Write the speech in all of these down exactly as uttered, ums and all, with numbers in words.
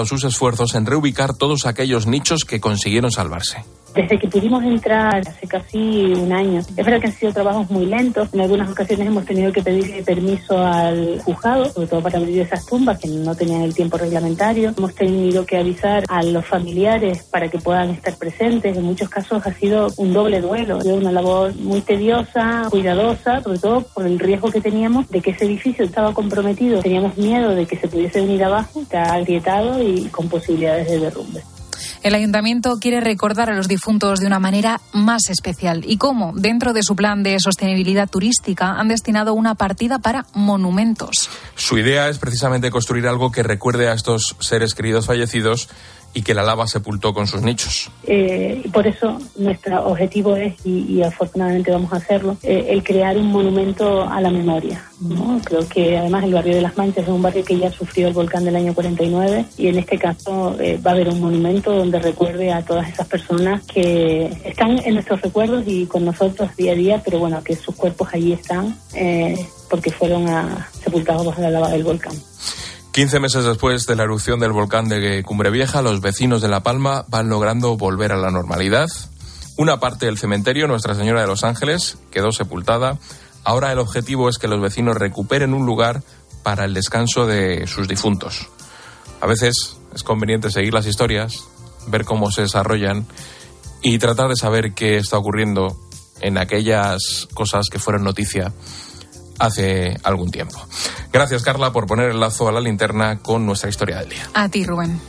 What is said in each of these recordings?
sus esfuerzos en reubicar todos aquellos nichos que consiguieron salvarse. Desde que pudimos entrar hace casi un año, es verdad que han sido trabajos muy lentos. En algunas ocasiones hemos tenido que pedir permiso al juzgado, sobre todo para abrir esas tumbas que no tenían el tiempo reglamentario. Hemos tenido que avisar a los familiares para que puedan estar presentes. En muchos casos ha sido un doble duelo. Ha sido una labor muy tediosa, cuidadosa, sobre todo por el riesgo que teníamos de que ese edificio estaba comprometido. Teníamos miedo de que se pudiese venir abajo, está agrietado y con posibilidades de derrumbe. El Ayuntamiento quiere recordar a los difuntos de una manera más especial. ¿Y cómo? Dentro de su plan de sostenibilidad turística han destinado una partida para monumentos. Su idea es precisamente construir algo que recuerde a estos seres queridos fallecidos y que la lava sepultó con sus nichos. Eh, por eso nuestro objetivo es, y, y afortunadamente vamos a hacerlo, eh, el crear un monumento a la memoria, ¿no? Creo que además el barrio de Las Manchas es un barrio que ya sufrió el volcán del año cuarenta y nueve y en este caso eh, va a haber un monumento donde recuerde a todas esas personas que están en nuestros recuerdos y con nosotros día a día, pero bueno, que sus cuerpos allí están eh, porque fueron a, sepultados bajo la lava del volcán. quince meses después de la erupción del volcán de Cumbrevieja, los vecinos de La Palma van logrando volver a la normalidad. Una parte del cementerio, Nuestra Señora de los Ángeles, quedó sepultada. Ahora el objetivo es que los vecinos recuperen un lugar para el descanso de sus difuntos. A veces es conveniente seguir las historias, ver cómo se desarrollan y tratar de saber qué está ocurriendo en aquellas cosas que fueron noticia hace algún tiempo. Gracias, Carla, por poner el lazo a la linterna con nuestra historia del día. A ti, Rubén.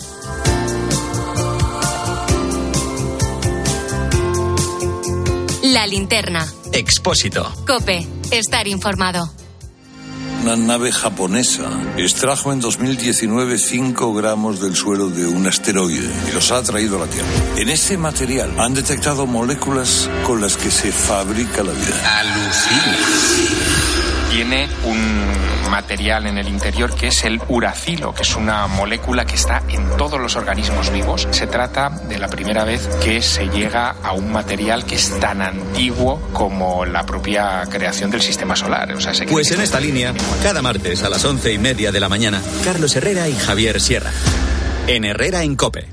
La linterna. Expósito. COPE. Estar informado. Una nave japonesa extrajo en dos mil diecinueve cinco gramos del suelo de un asteroide y los ha traído a la Tierra. En ese material han detectado moléculas con las que se fabrica la vida. Alucina. Tiene un material en el interior que es el uracilo, que es una molécula que está en todos los organismos vivos. Se trata de la primera vez que se llega a un material que es tan antiguo como la propia creación del sistema solar. O sea, se pues en esta línea, cada martes a las once y media de la mañana, Carlos Herrera y Javier Sierra. En Herrera en COPE.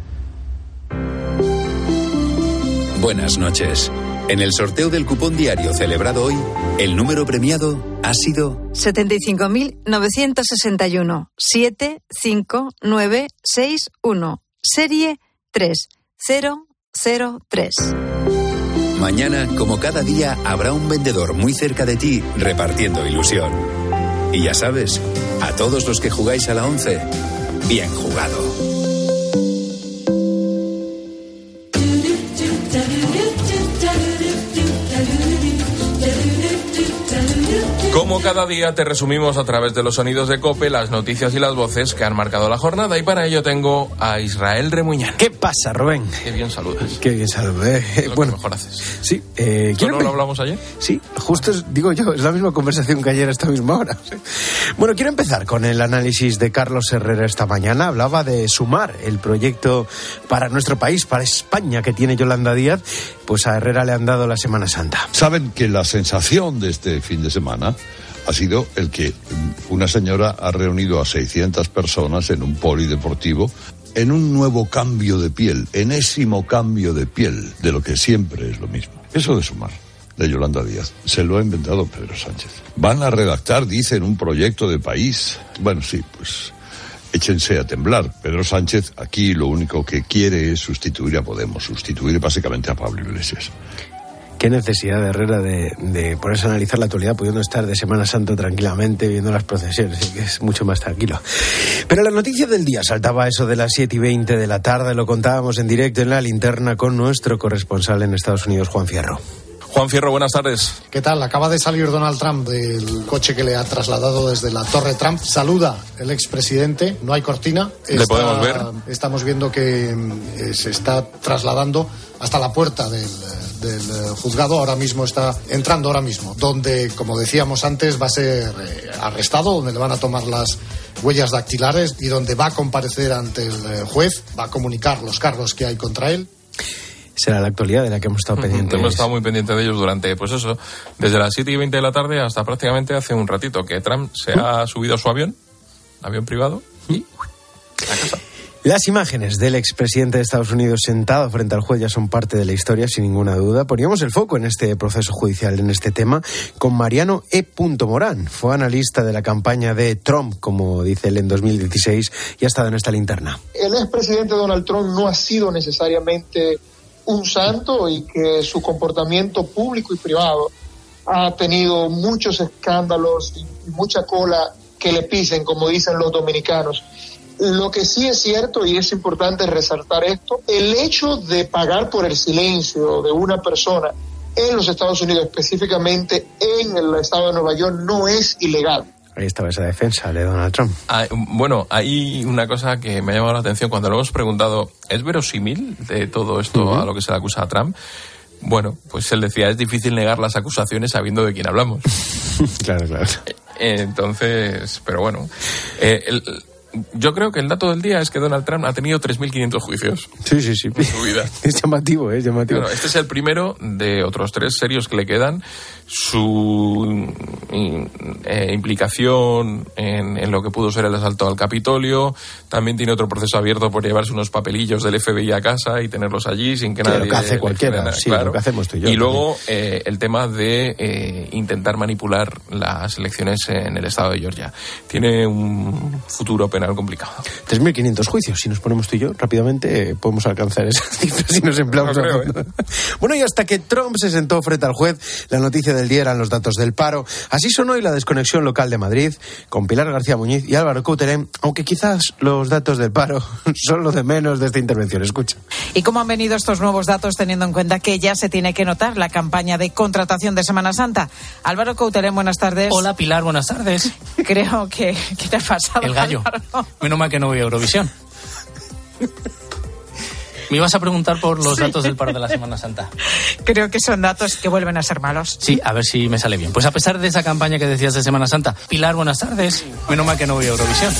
Buenas noches. En el sorteo del cupón diario celebrado hoy, el número premiado ha sido setenta y cinco mil novecientos sesenta y uno, siete cinco nueve seis uno, serie tres cero cero tres. Mañana, como cada día, habrá un vendedor muy cerca de ti repartiendo ilusión. Y ya sabes, a todos los que jugáis a la once, bien jugado. Como cada día te resumimos a través de los sonidos de COPE las noticias y las voces que han marcado la jornada y para ello tengo a Israel Remuñán. ¿Qué pasa, Rubén? Qué bien saludas. Qué bien saludas. Eh, lo bueno, que mejor haces. Sí. Eh, ¿No lo hablamos ayer? Sí, justo es, digo yo, es la misma conversación que ayer a esta misma hora. Sí. Bueno, quiero empezar con el análisis de Carlos Herrera esta mañana. Hablaba de sumar el proyecto para nuestro país, para España, que tiene Yolanda Díaz. Pues a Herrera le han dado la Semana Santa. Saben que la sensación de este fin de semana ha sido el que una señora ha reunido a seiscientas personas en un polideportivo en un nuevo cambio de piel, enésimo cambio de piel, de lo que siempre es lo mismo. Eso de sumar, de Yolanda Díaz, se lo ha inventado Pedro Sánchez. Van a redactar, dicen, un proyecto de país. Bueno, sí, pues échense a temblar. Pedro Sánchez aquí lo único que quiere es sustituir a Podemos, sustituir básicamente a Pablo Iglesias. Qué necesidad de Herrera de, de ponerse a analizar la actualidad pudiendo estar de Semana Santa tranquilamente viendo las procesiones, que es mucho más tranquilo. Pero la noticia del día saltaba eso de las siete y veinte de la tarde, lo contábamos en directo en la linterna con nuestro corresponsal en Estados Unidos, Juan Fierro. Juan Fierro, buenas tardes. ¿Qué tal? Acaba de salir Donald Trump del coche que le ha trasladado desde la Torre Trump. Saluda el expresidente, no hay cortina. ¿Le está, podemos ver? Estamos viendo que eh, se está trasladando hasta la puerta del, del juzgado. Ahora mismo está entrando, ahora mismo, donde, como decíamos antes, va a ser eh, arrestado, donde le van a tomar las huellas dactilares y donde va a comparecer ante el juez, va a comunicar los cargos que hay contra él. Será la actualidad de la que hemos estado pendientes. Hemos estado muy pendientes de ellos durante, pues eso, desde las siete y veinte de la tarde hasta prácticamente hace un ratito, que Trump se ha subido a su avión, avión privado, y a casa. Las imágenes del expresidente de Estados Unidos sentado frente al juez ya son parte de la historia, sin ninguna duda. Poníamos el foco en este proceso judicial, en este tema, con Mariano E. Morán. Fue analista de la campaña de Trump, como dice él, en dos mil dieciséis, y ha estado en esta linterna. El expresidente Donald Trump no ha sido necesariamente un santo y que su comportamiento público y privado ha tenido muchos escándalos y mucha cola que le pisen, como dicen los dominicanos. Lo que sí es cierto, y es importante resaltar esto, el hecho de pagar por el silencio de una persona en los Estados Unidos, específicamente en el estado de Nueva York, no es ilegal. Ahí estaba esa defensa de Donald Trump. Ah, bueno, hay una cosa que me ha llamado la atención cuando le hemos preguntado, ¿es verosímil de todo esto uh-huh. a lo que se le acusa a Trump? Bueno, pues él decía, es difícil negar las acusaciones sabiendo de quién hablamos. Claro, claro. Entonces, pero bueno, eh, el... Yo creo que el dato del día es que Donald Trump ha tenido tres mil quinientos juicios. Sí, sí, sí. En su vida. Es llamativo, ¿eh? Llamativo. Bueno, este es el primero de otros tres serios que le quedan. Su eh, implicación en, en lo que pudo ser el asalto al Capitolio. También tiene otro proceso abierto por llevarse unos papelillos del F B I a casa y tenerlos allí sin que sí, nadie... Lo que hace cualquiera, nada, sí, claro. Lo que hacemos tú y yo. Y luego eh, el tema de eh, intentar manipular las elecciones en el estado de Georgia. Tiene un futuro penal complicado. tres mil quinientos juicios, si nos ponemos tú y yo, rápidamente eh, podemos alcanzar esas cifras si nos empleamos. No creo, ¿eh? Bueno, y hasta que Trump se sentó frente al juez, la noticia del día eran los datos del paro. Así sonó hoy la desconexión local de Madrid, con Pilar García Muñiz y Álvaro Coutelén, aunque quizás los datos del paro son lo de menos de esta intervención. Escucha. ¿Y cómo han venido estos nuevos datos teniendo en cuenta que ya se tiene que notar la campaña de contratación de Semana Santa? Álvaro Coutelén, buenas tardes. Hola Pilar, buenas tardes. Creo que... ¿Qué te ha pasado, El gallo. Álvaro? Menos mal que no voy a Eurovisión. Me ibas a preguntar por los sí. datos del paro de la Semana Santa. Creo que son datos que vuelven a ser malos. Sí, a ver si me sale bien. Pues a pesar de esa campaña que decías de Semana Santa, Pilar, buenas tardes. Menos mal que no voy a Eurovisión.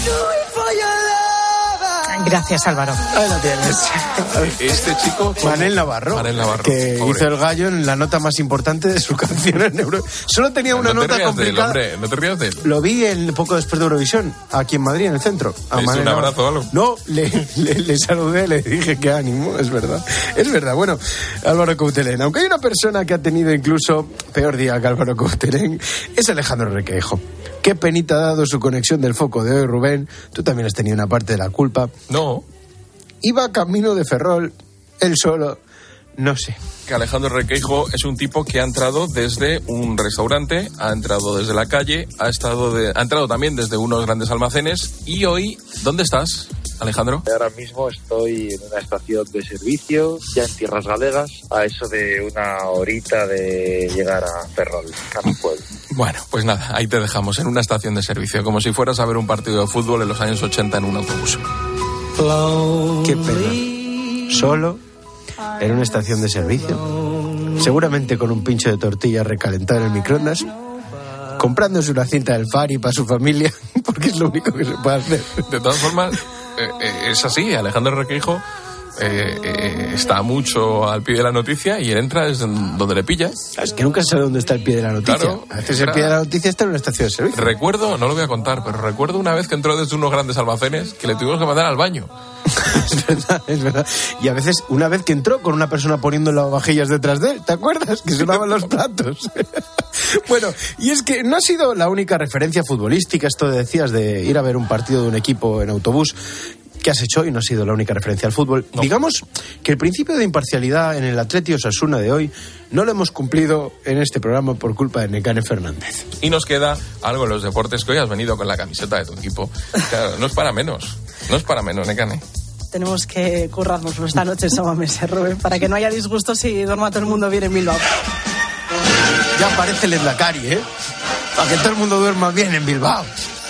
Gracias, Álvaro. Ahí lo tienes. Este chico... Manel Navarro. Manel Navarro. Que pobre. hizo el gallo en la nota más importante de su canción en Euro. Solo tenía una no nota te complicada. De él, hombre, no te rías de él. Lo vi el, poco después de Eurovisión, aquí en Madrid, en el centro. ¿Le hizo un abrazo o algo? No, le, le, le saludé, le dije qué ánimo, es verdad. Es verdad. Bueno, Álvaro Coutelén, aunque hay una persona que ha tenido incluso peor día que Álvaro Coutelén, es Alejandro Requeijo. Qué penita ha dado su conexión del foco de hoy, Rubén. Tú también has tenido una parte de la culpa. No. Iba camino de Ferrol, él solo, no sé. Que Alejandro Requeijo es un tipo que ha entrado desde un restaurante, ha entrado desde la calle, ha, estado de, ha entrado también desde unos grandes almacenes. Y hoy, ¿dónde estás, Alejandro? Ahora mismo estoy en una estación de servicio, ya en tierras galegas, a eso de una horita de llegar a Ferrol, a mi pueblo. Bueno, pues nada, ahí te dejamos, en una estación de servicio, como si fueras a ver un partido de fútbol en los años ochenta en un autobús. Qué pena. Solo, en una estación de servicio, seguramente con un pincho de tortilla recalentado en el microondas, comprándose una cinta del Fari para su familia, porque es lo único que se puede hacer. De todas formas, eh, eh, es así, Alejandro Requeijo eh, eh, está mucho al pie de la noticia y él entra desde donde le pilla. Es que nunca sabe dónde está el pie de la noticia. Claro, a veces el pie de la noticia está en una estación de servicio. Recuerdo, no lo voy a contar, pero recuerdo una vez que entró desde unos grandes almacenes que le tuvimos que mandar al baño. Es verdad, es verdad. Y a veces, una vez que entró con una persona poniendo las vajillas detrás de él, ¿te acuerdas? Que sonaban los platos. Bueno, y es que no ha sido la única referencia futbolística, esto decías de ir a ver un partido de un equipo en autobús, que has hecho hoy, no ha sido la única referencia al fútbol. No. Digamos que el principio de imparcialidad en el Atleti Osasuna de hoy no lo hemos cumplido en este programa por culpa de Nekane Fernández. Y nos queda algo en los deportes, que hoy has venido con la camiseta de tu equipo. Claro, no es para menos, no es para menos, Nekane. Tenemos que currárnoslo esta noche en Somamese, Rubén, para que no haya disgustos y duerma todo el mundo bien en Bilbao. Ya parece el Endacari, ¿eh? Para que todo el mundo duerma bien en Bilbao.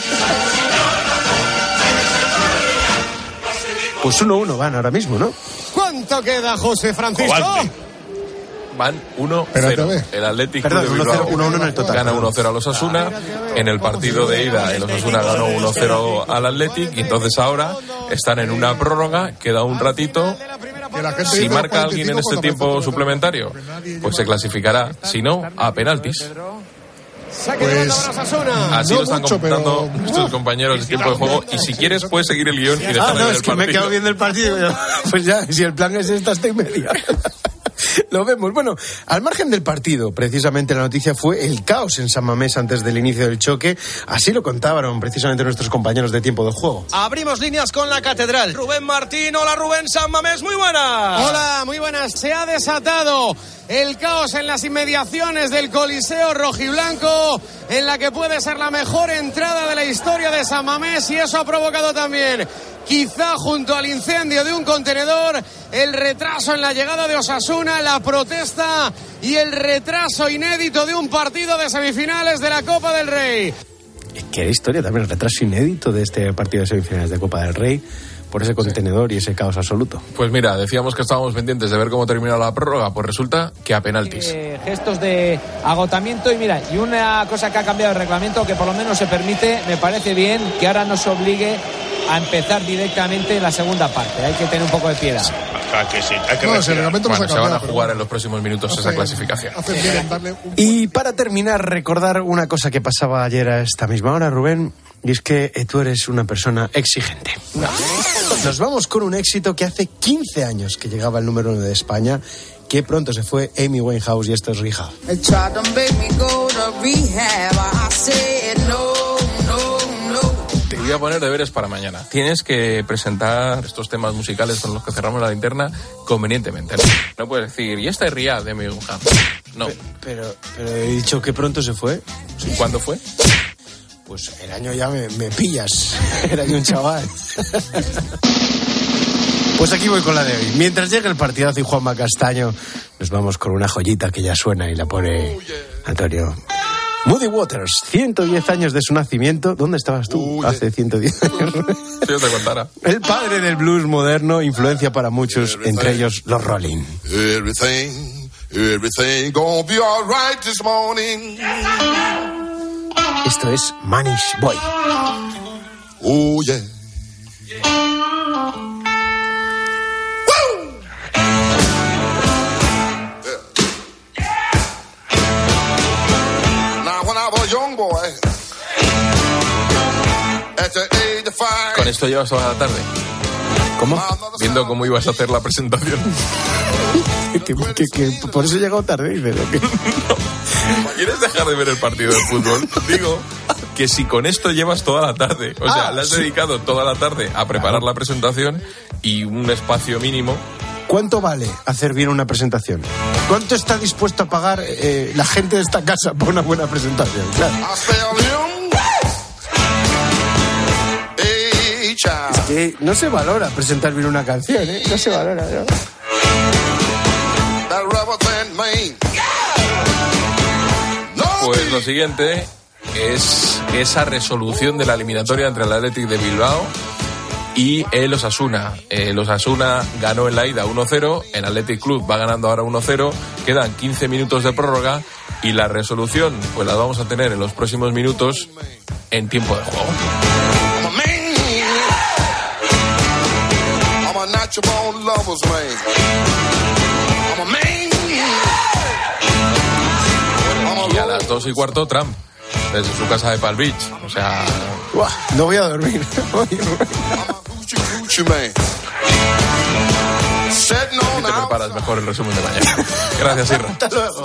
Pues uno uno van ahora mismo, ¿no? ¿Cuánto queda, José Francisco? Cobalde. Van uno cero. El Atlético de Bilbao uno uno en el total. Gana uno cero al Osasuna. En el partido de ida, el Osasuna ganó uno cero al Athletic. Y entonces ahora están en una prórroga. Queda un ratito. Si marca alguien en este tiempo suplementario, pues se clasificará. Si no, a penaltis. Pues, así no lo están mucho, comentando pero... nuestros compañeros de tiempo de juego. Y si quieres, puedes seguir el guión y dejar Ah, de no, ver es el que me he partido. quedado viendo el partido. Pues ya, si el plan es esta, hasta y media. Lo vemos. Bueno, al margen del partido, precisamente la noticia fue el caos en San Mamés antes del inicio del choque. Así lo contaban precisamente nuestros compañeros de tiempo de juego. Abrimos líneas con la catedral. Rubén Martín, hola Rubén, San Mamés, muy buenas. Hola, muy buenas. Se ha desatado el caos en las inmediaciones del Coliseo Rojiblanco, en la que puede ser la mejor entrada de la historia de San Mamés, y eso ha provocado también, quizá junto al incendio de un contenedor, el retraso en la llegada de Osasuna, la protesta y el retraso inédito de un partido de semifinales de la Copa del Rey. Qué historia también, el retraso inédito de este partido de semifinales de Copa del Rey por ese contenedor y ese caos absoluto. Pues mira, decíamos que estábamos pendientes de ver cómo termina la prórroga, pues resulta que a penaltis. Eh, gestos de agotamiento y mira, y una cosa que ha cambiado el reglamento, que por lo menos se permite, me parece bien, que ahora nos obligue a empezar directamente la segunda parte. Hay que tener un poco de piedad. Ah, que sí, hay que no, bueno, se van a jugar en los próximos minutos hace, esa clasificación. Y para terminar, recordar una cosa que pasaba ayer a esta misma hora, Rubén, y es que tú eres una persona exigente. Nos vamos con un éxito que hace quince años que llegaba al número uno de España, que pronto se fue Amy Winehouse, y esto es Rehab. Te voy a poner deberes para mañana. Tienes que presentar estos temas musicales con los que cerramos la linterna convenientemente. No puedes decir, y esta es Rehab de Amy Winehouse. No. Pero, pero he dicho que pronto se fue. ¿Cuándo fue? Pues el año ya me, me pillas. Era yo un chaval. Pues aquí voy con la de hoy. Mientras llegue el partidazo y Juanma Castaño, nos vamos con una joyita que ya suena y la pone Antonio. Muddy Waters, ciento diez años de su nacimiento. ¿Dónde estabas tú hace ciento diez años? Si yo te contara. El padre del blues moderno, influencia para muchos, everything, entre ellos los Rolling. Everything, everything gonna be all right this morning. Esto es Manish Boy. Oh, yeah. Woo! Now, when I was a young boy, at the age of five, con esto llevas toda la tarde. ¿Cómo? Viendo cómo ibas a hacer la presentación. que, que, que por eso he llegado tarde, dices. No. ¿Quieres dejar de ver el partido de fútbol? Digo que si con esto llevas toda la tarde, o sea, ah, le has sí. dedicado toda la tarde a preparar la presentación y un espacio mínimo. ¿Cuánto vale hacer bien una presentación? ¿Cuánto está dispuesto a pagar eh, la gente de esta casa por una buena presentación? Claro. Es que no se valora presentar bien una canción, ¿eh? No se valora, ¿no? Pues lo siguiente es esa resolución de la eliminatoria entre el Athletic de Bilbao y el Osasuna. El Osasuna ganó en la ida uno cero, el Athletic Club va ganando ahora uno cero, quedan quince minutos de prórroga y la resolución pues la vamos a tener en los próximos minutos en tiempo de juego. Y a las dos y cuarto Trump desde su casa de Palm Beach, o sea, Uah, no voy a dormir. Y te preparas mejor el resumen de mañana. Gracias, Irra. Hasta luego.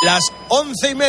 las once y media.